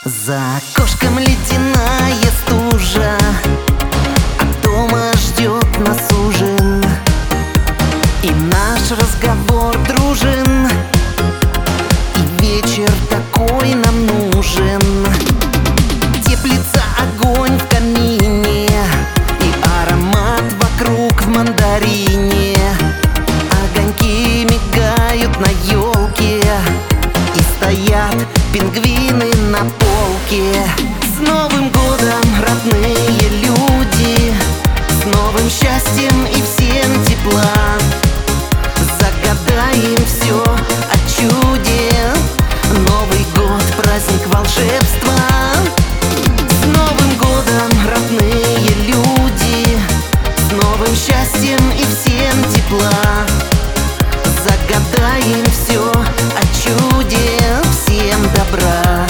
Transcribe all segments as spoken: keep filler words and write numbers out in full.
За окошком ледяная стужа, а дома ждет нас ужин, и наш разговор дружен, и вечер такой нам нужен. Теплится огонь в камине, и аромат вокруг в мандарине. Огоньки мигают на елке, и стоят пингвины на полке. С Новым годом, родные люди, с новым счастьем и всем тепла. Загадаем все о чуде, Новый год — праздник волшебства. С Новым годом, родные люди, с новым счастьем и всем тепла. Загадаем все о чуде, всем добра.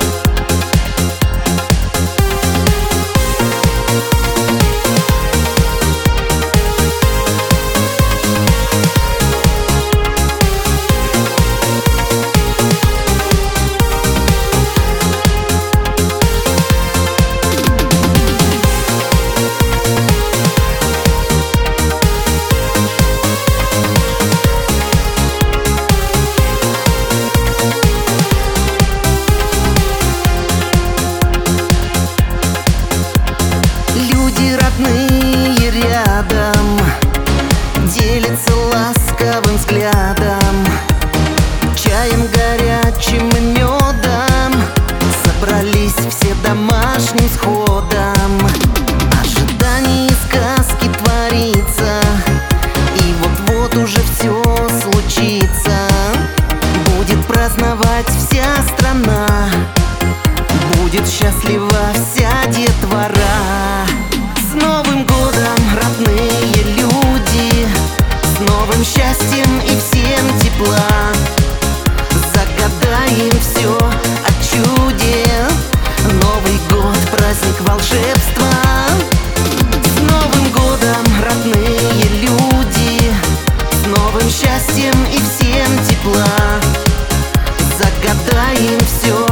Родные рядом делятся ласковым взглядом, чаем горячим и медом. Собрались все домашним сходом. Ожидание сказки творится, и вот-вот уже все случится. Будет праздновать вся страна, будет счастлива вся детвора. С Новым годом, родные люди, с новым счастьем и всем тепла. Загадаем все о чуде, Новый год — праздник волшебства. С Новым годом, родные люди, с новым счастьем и всем тепла. Загадаем все